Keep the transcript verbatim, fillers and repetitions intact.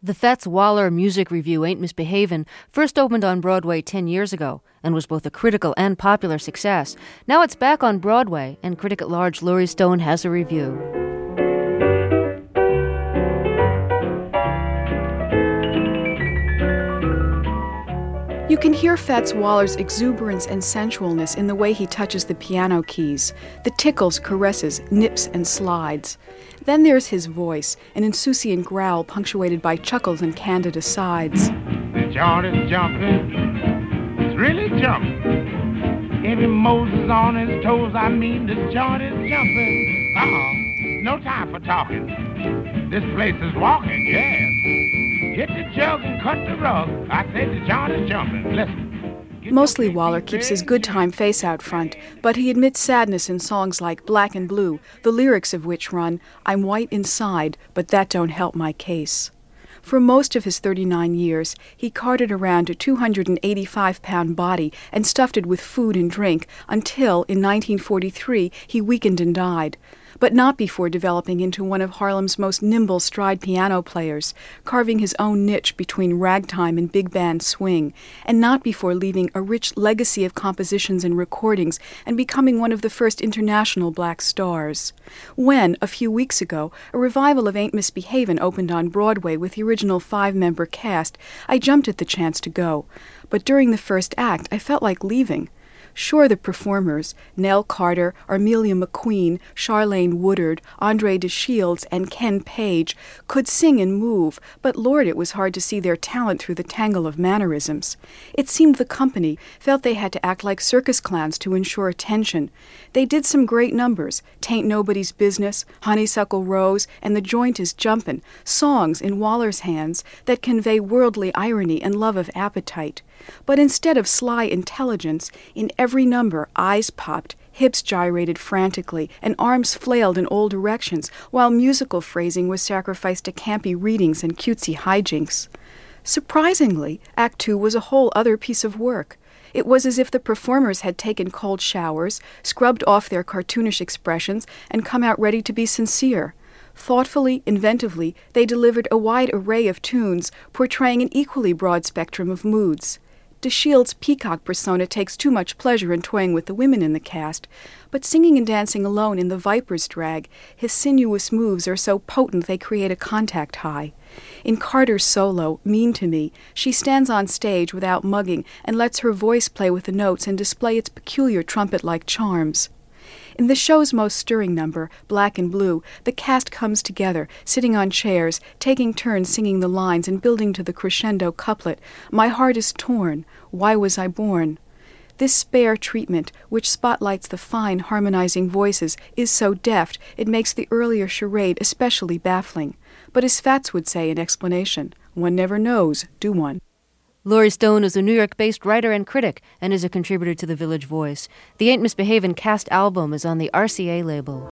The Fats Waller music review, Ain't Misbehavin', first opened on Broadway ten years ago and was both a critical and popular success. Now it's back on Broadway, and critic at large Laurie Stone has a review. You can hear Fats Waller's exuberance and sensualness in the way he touches the piano keys, the tickles, caresses, nips, and slides. Then there's his voice, an insouciant growl punctuated by chuckles and candid asides. The joint is jumping, it's really jumping. Every Moses on his toes, I mean the joint is jumping. Uh-uh, no time for talking. This place is walking, yes. Hit the jug and cut the rug. I say the joint is jumping. Listen. Mostly Waller keeps his good time face out front, but he admits sadness in songs like Black and Blue, the lyrics of which run, I'm white inside, but that don't help my case. For most of his thirty-nine years, he carted around a two hundred eighty-five pound body and stuffed it with food and drink until, in nineteen forty-three, he weakened and died. But not before developing into one of Harlem's most nimble stride piano players, carving his own niche between ragtime and big band swing, and not before leaving a rich legacy of compositions and recordings and becoming one of the first international black stars. When, a few weeks ago, a revival of Ain't Misbehavin' opened on Broadway with the original five-member cast, I jumped at the chance to go. But during the first act, I felt like leaving. Sure, the performers, Nell Carter, Armelia McQueen, Charlene Woodard, Andre DeShields, and Ken Page, could sing and move, but Lord, it was hard to see their talent through the tangle of mannerisms. It seemed the company felt they had to act like circus clowns to ensure attention. They did some great numbers, Tain't Nobody's Business, Honeysuckle Rose, and The Joint is Jumpin', songs in Waller's hands that convey worldly irony and love of appetite. But instead of sly intelligence, in every number, eyes popped, hips gyrated frantically, and arms flailed in all directions, while musical phrasing was sacrificed to campy readings and cutesy hijinks. Surprisingly, Act Two was a whole other piece of work. It was as if the performers had taken cold showers, scrubbed off their cartoonish expressions, and come out ready to be sincere. Thoughtfully, inventively, they delivered a wide array of tunes, portraying an equally broad spectrum of moods. DeShields' peacock persona takes too much pleasure in toying with the women in the cast, but singing and dancing alone in the Viper's drag, his sinuous moves are so potent they create a contact high. In Carter's solo, Mean to Me, she stands on stage without mugging and lets her voice play with the notes and display its peculiar trumpet-like charms. In the show's most stirring number, Black and Blue, the cast comes together, sitting on chairs, taking turns singing the lines and building to the crescendo couplet, My heart is torn, why was I born? This spare treatment, which spotlights the fine harmonizing voices, is so deft it makes the earlier charade especially baffling. But as Fats would say in explanation, one never knows, do one? Laurie Stone is a New York-based writer and critic and is a contributor to The Village Voice. The Ain't Misbehavin' cast album is on the R C A label.